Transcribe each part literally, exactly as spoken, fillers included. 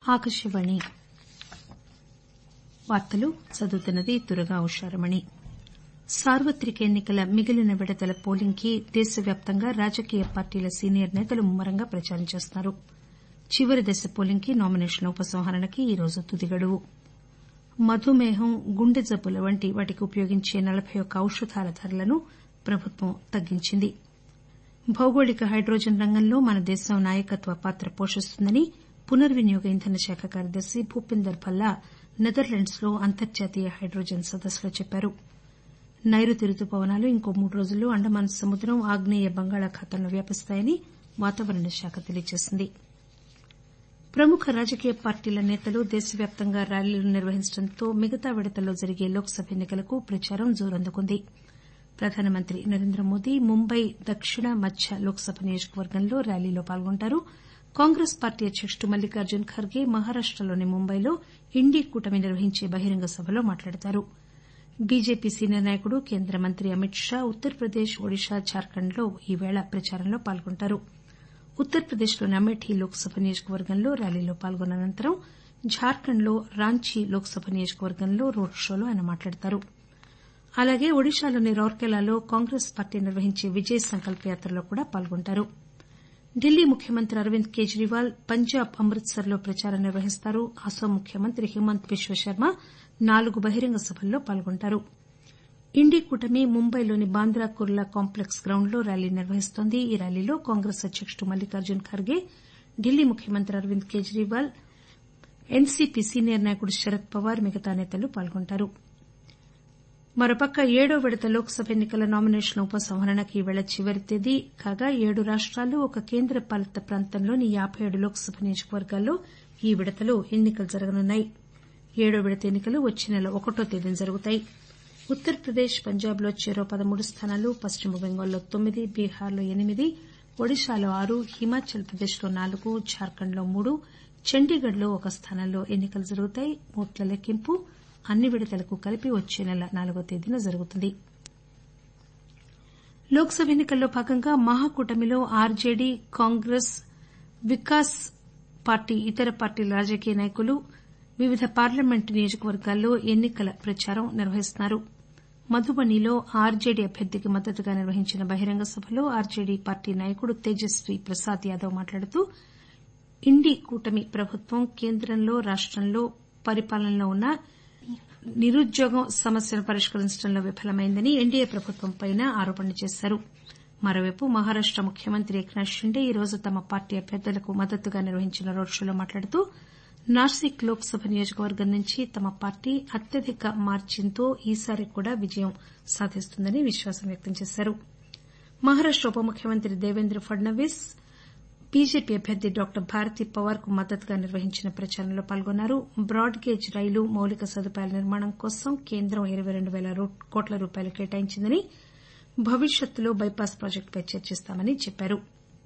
ఆకాశవాణి వార్తలు చదువుతున్నది దుర్గా ఉషారమణి. సార్వత్రిక ఎన్నికల మిగిలిన విడతల పోలింగ్ కి దేశవ్యాప్తంగా రాజకీయ పార్టీల సీనియర్ నేతలు ముమ్మరంగా ప్రచారం చేస్తున్నారు. చివరి దశ పోలింగ్ కి నామినేషన్ల ఉపసంహరణకి ఈరోజు తుది గడువు. మధుమేహం గుండె జబ్బుల వంటి వాటికి ఉపయోగించే నలబై ఒక్క ఔషధాల ధరలను ప్రభుత్వం తగ్గించింది. భౌగోళిక హైడ్రోజన్ రంగంలో మన దేశం నాయకత్వ పాత్ర పోషిస్తుందని పునర్వినియోగ ఇంధన శాఖ కార్యదర్శి భూపిందర్ భల్లా నెదర్లాండ్స్ లో అంతర్జాతీయ హైడ్రోజన్ సదస్సులో చెప్పారు. నైరుతి రుతుపవనాలు ఇంకో మూడు రోజుల్లో అండమాన్ సముద్రం ఆగ్నేయ బంగాళాఖాతంలో వ్యాపిస్తాయని వాతావరణ శాఖ తెలియజేసింది. ప్రముఖ రాజకీయ పార్టీల నేతలు దేశవ్యాప్తంగా ర్యాలీలు నిర్వహించడంతో మిగతా విడతల్లో జరిగే లోక్ సభ ఎన్నికలకు ప్రచారం జోరందుకుంది. ప్రధానమంత్రి నరేంద్రమోదీ ముంబై దక్షిణ మధ్య లోక్ సభ నియోజకవర్గంలో ర్యాలీలో పాల్గొంటారు. కాంగ్రెస్ పార్టీ అధ్యకుడు మల్లికార్జున్ ఖర్గే మహారాష్టలోని ముంబైలో ఇండీ కూటమి నిర్వహించే బహిరంగ సభలో మాట్లాడతారు. బీజేపీ సీనియర్ నాయకుడు కేంద్ర మంత్రి అమిత్ షా ఉత్తరప్రదేశ్ ఒడిశా జార్ఖండ్ లో ఈవేళ ప్రచారంలో పాల్గొంటారు. ఉత్తరప్రదేశ్లోని అమేఠీ లోక్ సభ నియోజకవర్గంలో ర్యాలీలో పాల్గొన్న అనంతరం జార్ఖండ్ లో రాంచీ లోక్ సభ నియోజకవర్గంలో రోడ్ షోలో ఆయన మాట్లాడతారు. అలాగే ఒడిశాలోని రౌర్కెలాలో కాంగ్రెస్ పార్టీ నిర్వహించే విజయ్ సంకల్ప్ యాత్రలో కూడా పాల్గొంటారు. ఢిల్లీ ముఖ్యమంత్రి అరవింద్ కేజ్రీవాల్ పంజాబ్ అమృత్సర్ లో ప్రచారం నిర్వహిస్తారు. అస్పాం ముఖ్యమంత్రి హిమంత బిశ్వశర్మ నాలుగు బహిరంగ సభల్లో పాల్గొంటారు. ఇండీ కూటమి ముంబైలోని బాంద్రా కుర్లా కాంప్లెక్స్ గ్రౌండ్ లో ర్యాలీ నిర్వహిస్తోంది. ఈ ర్యాలీలో కాంగ్రెస్ అధ్యకుడు మల్లికార్జున్ ఖర్గే ఢిల్లీ ముఖ్యమంత్రి అరవింద్ కేజ్రీవాల్ ఎన్సీపీ సీనియర్ నాయకుడు శరద్ పవార్ మిగతా నేతలు పాల్గొంటారు. మరోపక్క ఏడో విడత లోక్ సభ ఎన్నికల నామినేషన్ల ఉపసంహరణకు ఈవేళ చివరి తేదీ కాగా ఏడు రాష్టాలు ఒక కేంద్ర పాలిత ప్రాంతంలోని యాబై ఏడు లోక్ సభ నియోజకవర్గాల్లో ఈ విడతలో ఎన్నికలు జరగనున్నాయి. ఏడో విడత ఎన్నికలు వచ్చే నెల ఒకటో తేదీన జరుగుతాయి. ఉత్తరప్రదేశ్ పంజాబ్ లో చెరో పదమూడు స్థానాలు పశ్చిమ బెంగాల్లో తొమ్మిది బీహార్లో ఎనిమిది ఒడిశాలో ఆరు హిమాచల్ ప్రదేశ్ లో నాలుగు జార్ఖండ్ లో మూడు చండీగఢ్ లో ఒక స్థానంలో ఎన్నికలు జరుగుతాయి. ఓట్ల లెక్కింపు అన్ని విడతలకు కలిపి వచ్చే నెల నాలుగో తేదీన జరుగుతుంది. లోక్ సభ ఎన్నికల్లో భాగంగా మహాకూటమిలో ఆర్జేడీ కాంగ్రెస్ వికాస్ పార్టీ ఇతర పార్టీల రాజకీయ నాయకులు వివిధ పార్లమెంటు నియోజకవర్గాల్లో ఎన్నికల ప్రచారం నిర్వహిస్తున్నారు. మధుబనిలో ఆర్జేడీ అభ్యర్థికి మద్దతుగా నిర్వహించిన బహిరంగ సభలో ఆర్జేడీ పార్టీ నాయకుడు తేజస్వీ ప్రసాద్ యాదవ్ మాట్లాడుతూ ఇండీ కూటమి ప్రభుత్వం కేంద్రంలో రాష్టంలో పరిపాలనలో ఉన్న నిరుద్యోగం సమస్యను పరిష్కరించడంలో విఫలమైందని ఎన్డీఏ ప్రభుత్వంపై ఆరోపణలు చేశారు. మరోవైపు మహారాష్ట ముఖ్యమంత్రి ఏక్నాథ్ షిండే ఈరోజు తమ పార్టీ అభ్యర్థులకు మద్దతుగా నిర్వహించిన రోడ్ షోలో మాట్లాడుతూ నాసిక్ లోక్ సభ నియోజకవర్గం నుంచి తమ పార్టీ అత్యధిక మార్జిన్ తో ఈసారి కూడా విజయం సాధిస్తుందని విశ్వాసం వ్యక్తం చేశారు. మహారాష్ట ఉప ముఖ్యమంత్రి దేవేంద్ర ఫడ్నవీస్ బీజేపీ అభ్యర్థి డాక్టర్ భారతీ పవార్ కు మద్దతుగా నిర్వహించిన ప్రచారంలో పాల్గొన్నారు. బ్రాడ్ గేజ్ రైలు మౌలిక సదుపాయాల నిర్మాణం కోసం కేంద్రం ఇరవై రెండు పేల కోట్ల రూపాయలు కేటాయించిందని భవిష్యత్తులో బైపాస్ ప్రాజెక్టుపై చర్చిస్తామని చెప్పారు.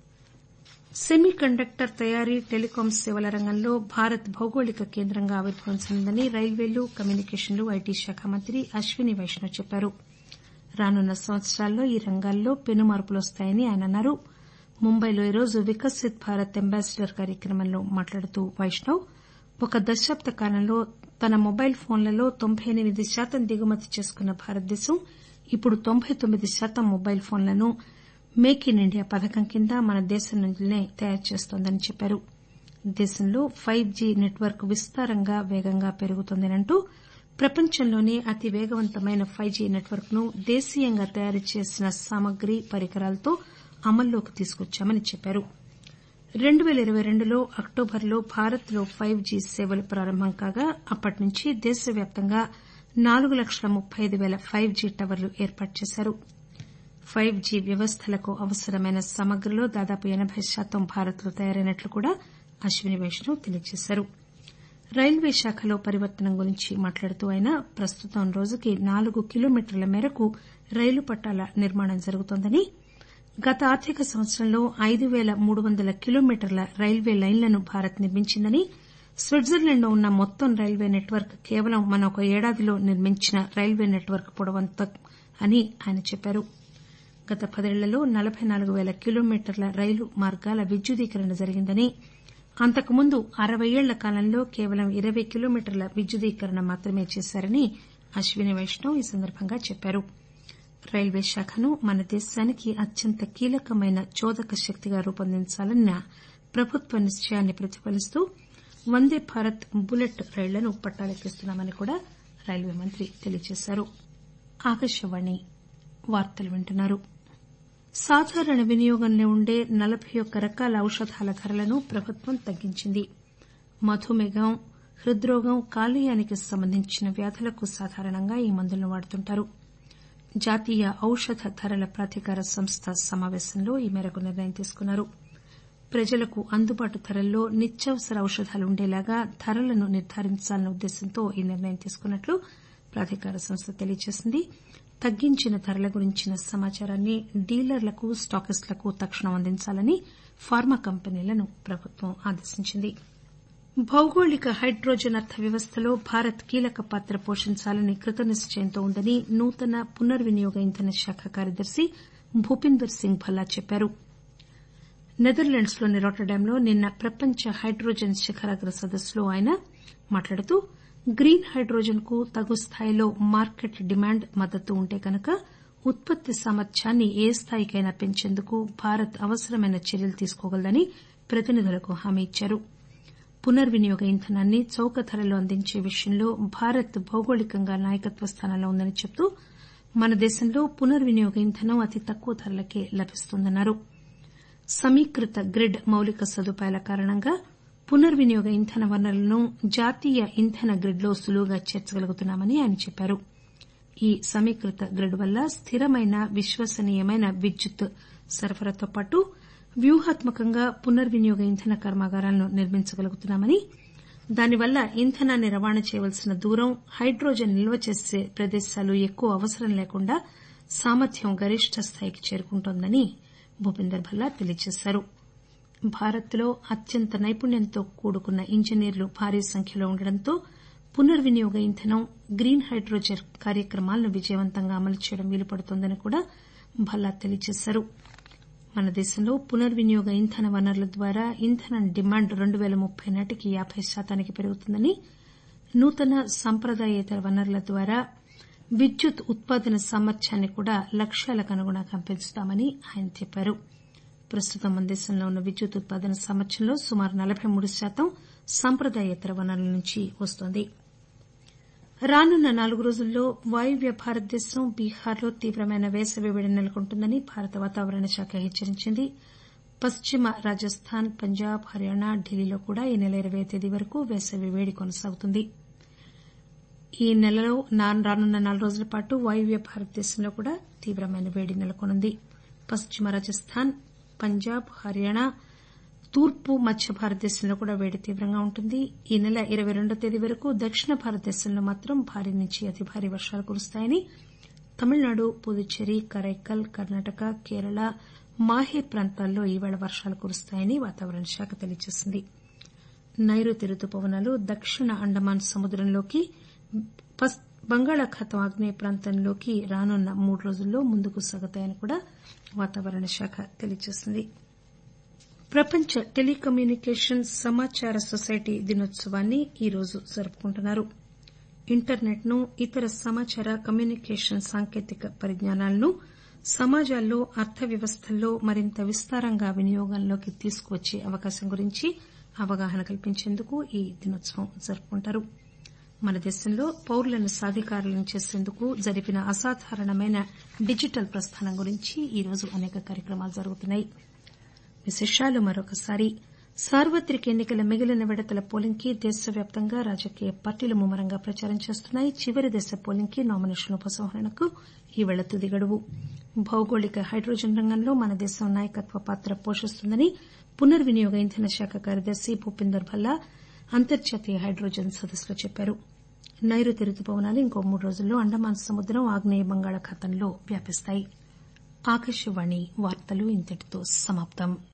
సెమీ కండక్టర్ తయారీ టెలికాం సేవల రంగంలో భారత్ భౌగోళిక కేంద్రంగా ఆవిర్భవించనుందని రైల్వేలు కమ్యూనికేషన్లు ఐటీ శాఖ మంత్రి అశ్విని వైష్ణవ్ చెప్పారు. రానున్న సంవత్సరాల్లో ఈ రంగాల్లో పెను మార్పులు వస్తాయని ఆయన అన్నారు. ముంబైలో ఈరోజు వికసిత్ భారత్ అంబాసిడర్ కార్యక్రమంలో మాట్లాడుతూ వైష్ణవ్ ఒక దశాబ్ద కాలంలో తన మొబైల్ ఫోన్లలో తొంభై ఎనిమిది శాతం దిగుమతి చేసుకున్న భారతదేశం ఇప్పుడు తొంభై తొమ్మిది శాతం మొబైల్ ఫోన్లను మేక్ ఇన్ ఇండియా పథకం కింద మన దేశం నుండే తయారు చేస్తోందని చెప్పారు. దేశంలో ఫైవ్ జీ నెట్వర్క్ విస్తారంగా వేగంగా పెరుగుతోందని అంటూ ప్రపంచంలోనే అతి వేగవంతమైన ఫైవ్ జీ నెట్వర్క్ ను దేశీయంగా తయారు చేసిన సామగ్రి పరికరాలతో అమల్లోకి తీసుకొచ్చామని చెప్పారు. రెండు పేల ఇరవై రెండులో అక్టోబర్లో భారత్ లో ఫైవ్ జీ సేవలు ప్రారంభం కాగా అప్పటి నుంచి దేశవ్యాప్తంగా నాలుగు లక్షల ముప్పై ఐదు పేల ఫైవ్ జీ టవర్లు ఏర్పాటు చేశారు. ఫైవ్ జీ వ్యవస్థలకు అవసరమైన సామగ్రిలో దాదాపు ఎనబై శాతం భారత్ లో తయారైనట్లు కూడా అశ్విని వైష్ణవ్ తెలియజేశారు. రైల్వే శాఖలో పరివర్తన గురించి మాట్లాడుతూ ఆయన ప్రస్తుతం రోజుకి నాలుగు కిలోమీటర్ల మేరకు రైలు పట్టాల నిర్మాణం జరుగుతోందని గత ఆర్థిక సంవత్సరంలో ఐదు పేల మూడు వందల కిలోమీటర్ల రైల్వే లైన్లను భారత్ నిర్మించిందని స్విట్జర్లాండ్ లో ఉన్న మొత్తం రైల్వే నెట్వర్క్ కేవలం మన ఒక ఏడాదిలో నిర్మించిన రైల్వే నెట్వర్క్ పొడవంత అని ఆయన చెప్పారు. గత పదేళ్లలో నలబై నాలుగు పేల కిలోమీటర్ల రైలు మార్గాల విద్యుదీకరణ జరిగిందని అంతకుముందు అరవై ఏళ్ల కాలంలో కేవలం ఇరవై కిలోమీటర్ల విద్యుదీకరణ మాత్రమే చేశారని అశ్విని వైష్ణవ్ ఈ సందర్భంగా చెప్పారు. రైల్వే శాఖను మన దేశానికి అత్యంత కీలకమైన చోదక శక్తిగా రూపొందించాలన్న ప్రభుత్వ నిశ్చయాన్ని ప్రతిఫలిస్తూ వందే భారత్ బుల్లెట్ రైళ్లను పట్టాలెక్కిస్తున్నామని కూడా రైల్వే మంత్రి తెలియజేశారు. సాధారణ వినియోగంలో ఉండే నలబై ఒక్క రకాల ఔషధాల ధరలను ప్రభుత్వం తగ్గించింది. మధుమేహం, హృద్రోగం, కాలేయానికి సంబంధించిన వ్యాధులకు సాధారణంగా ఈ మందులను వాడుతుంటారు. జాతీయ ఔషధ ధరల ప్రాధికార సంస్థ సమాపేశంలో ఈ మేరకు నిర్ణయం తీసుకున్నారు. ప్రజలకు అందుబాటు ధరల్లో నిత్యావసర ఔషధాలు ఉండేలాగా ధరలను నిర్దారించాలన్న ఉద్దేశంతో ఈ నిర్ణయం తీసుకున్నట్లు ప్రాధికార సంస్థ తెలియజేసింది. తగ్గించిన ధరల గురించిన సమాచారాన్ని డీలర్లకు, స్టాకిస్టులకు తక్షణం అందించాలని ఫార్మా కంపెనీలను ప్రభుత్వం ఆదేశించింది. భౌగోళిక హైడ్రోజన్ అర్థ వ్యవస్థలో భారత్ కీలక పాత్ర పోషించాలని కృతనిశ్చయంతో ఉందని నూతన పునర్వినియోగ ఇంధన శాఖ కార్యదర్శి భూపీందర్ సింగ్ భల్లా చెప్పారు. నెదర్లాండ్స్ లోని రాటర్డామ్ లో నిన్న ప్రపంచ హైడ్రోజన్ శిఖరాగ్ర సదస్సులో ఆయన మాట్లాడుతూ గ్రీన్ హైడ్రోజన్ కు తగు స్థాయిలో మార్కెట్ డిమాండ్, మద్దతు ఉంటే కనుక ఉత్పత్తి సామర్థ్యాన్ని ఏ స్థాయికైనా పెంచేందుకు భారత్ అవసరమైన చర్యలు తీసుకోగలదని ప్రతినిధులకు హామీ ఇచ్చారు. పునర్వినియోగ ఇంధనాన్ని చౌక ధరలో అందించే విషయంలో భారత్ భౌగోళికంగా నాయకత్వ స్థానంలో ఉందని చెబుతూ మన దేశంలో పునర్వినియోగ ఇంధనం అతి తక్కువ ధరలకే లభిస్తోందన్నారు. సమీకృత గ్రిడ్ మౌలిక సదుపాయాల కారణంగా పునర్వినియోగ ఇంధన వనరులను జాతీయ ఇంధన గ్రిడ్ లో సులువుగా చేర్చగలుగుతున్నామని ఆయన చెప్పారు. ఈ సమీకృత గ్రిడ్ వల్ల స్థిరమైన, విశ్వసనీయమైన విద్యుత్ సరఫరాతో పాటు వ్యూహాత్మకంగా పునర్వినియోగ ఇంధన కర్మాగారాలను నిర్మించగలుగుతున్నామని, దానివల్ల ఇంధనాన్ని రవాణా చేయవలసిన దూరం, హైడ్రోజన్ నిల్వ చేసే ప్రదేశాలు ఎక్కువ అవసరం లేకుండా సామర్థ్యం గరిష్ట స్థాయికి చేరుకుంటోందని భూపీందర్ భల్లా తెలియజేశారు. భారత్ లో అత్యంత నైపుణ్యంతో కూడుకున్న ఇంజనీర్లు భారీ సంఖ్యలో ఉండడంతో పునర్వినియోగ ఇంధనం, గ్రీన్ హైడ్రోజన్ కార్యక్రమాలను విజయవంతంగా అమలు చేయడం వీలుపడుతోందని కూడా భల్లా తెలియజేశారు. మన దేశంలో పునర్వినియోగ ఇంధన వనరుల ద్వారా ఇంధనం డిమాండ్ రెండు పేల ముప్పై నాటికి యాబై శాతానికి పెరుగుతుందని, నూతన సంప్రదాయేతర వనరుల ద్వారా విద్యుత్ ఉత్పాదన సామర్థ్యాన్ని కూడా లక్ష్యాలకు అనుగుణంగా పెంచుతామని ఆయన చెప్పారు. ప్రస్తుతం మన దేశంలో ఉన్న విద్యుత్ ఉత్పాదన సామర్థ్యంలో సుమారు నలబై మూడు శాతం సంప్రదాయేతర వనరుల నుంచి వస్తోంది. రానున్న నాలుగు రోజుల్లో వాయువ్య భారతదేశం, బీహార్లో తీవ్రమైన వేసవి వేడి నెలకొంటుందని భారత వాతావరణ శాఖ హెచ్చరించింది. పశ్చిమ రాజస్థాన్, పంజాబ్, హర్యానా, ఢిల్లీలో కూడా ఈ నెల ఇరవై తేదీ వరకు వేసవి వేడి కొనసాగుతుంది. ఈ నెలలో రానున్న నాలుగు రోజుల పాటు వాయువ్య భారతదేశంలో కూడా తీవ్రమైన వేడి నెలకొనుంది. పశ్చిమ రాజస్థాన్, పంజాబ్, హర్యానా, తూర్పు మధ్య భారతదేశంలో కూడా వేడి తీవ్రంగా ఉంటుంది. ఈ నెల ఇరవై రెండో తేదీ వరకు దక్షిణ భారతదేశంలో మాత్రం భారీ నుంచి అతి భారీ వర్షాలు కురుస్తాయని, తమిళనాడు, పుదుచ్చేరి, కరైకల్, కర్ణాటక, కేరళ, మాహే ప్రాంతాల్లో ఈవేళ వర్షాలు కురుస్తాయని వాతావరణ శాఖ తెలియజేసింది. నైరుతి రుతుపవనాలు దక్షిణ అండమాన్ సముద్రంలోకి, బంగాళాఖాతం ఆగ్నేయ ప్రాంతంలోకి రానున్న మూడు రోజుల్లో ముందుకు సాగుతాయని కూడా వాతావరణ శాఖ తెలియజేసింది. ప్రపంచ టెలికమ్యూనికేషన్ సమాచార సొసైటీ దినోత్సవాన్ని ఈరోజు జరుపుకుంటున్నారు. ఇంటర్నెట్ ను, ఇతర సమాచార కమ్యూనికేషన్ సాంకేతిక పరిజ్ఞానాలను సమాజాల్లో, అర్థ వ్యవస్థల్లో మరింత విస్తారంగా వినియోగంలోకి తీసుకువచ్చే అవకాశం గురించి అవగాహన కల్పించేందుకు ఈ దినోత్సవం జరుపుకుంటారు. మన దేశంలో పౌరులను సాధికారులను చేసేందుకు జరిపిన అసాధారణమైన డిజిటల్ ప్రస్థానం గురించి ఈరోజు అనేక కార్యక్రమాలు జరుగుతున్నాయి. విశేషాలు మరొకసారి. సార్వత్రిక ఎన్నికల మిగిలిన విడతల పోలింగ్ కి దేశవ్యాప్తంగా రాజకీయ పార్టీలు ముమ్మరంగా ప్రచారం చేస్తున్నాయి. చివరి దశ పోలింగ్ కి నామినేషన్ల ఉపసంహరణకు ఈవేళ తుది గడువు. భౌగోళిక హైడ్రోజన్ రంగంలో మన దేశం నాయకత్వ పాత్ర పోషిస్తుందని పునర్వినియోగ ఇంధన శాఖ కార్యదర్శి భూపీందర్ భల్లా అంతర్జాతీయ హైడ్రోజన్ సదస్సులో చెప్పారు. నైరుతి రుతుపవనాలు ఇంకో మూడు రోజుల్లో అండమాన్ సముద్రం, ఆగ్నేయ బంగాళాఖాతంలో వ్యాపిస్తాయి. ఆకాశవాణి వార్తలు ఇంతటితో సమాప్తం.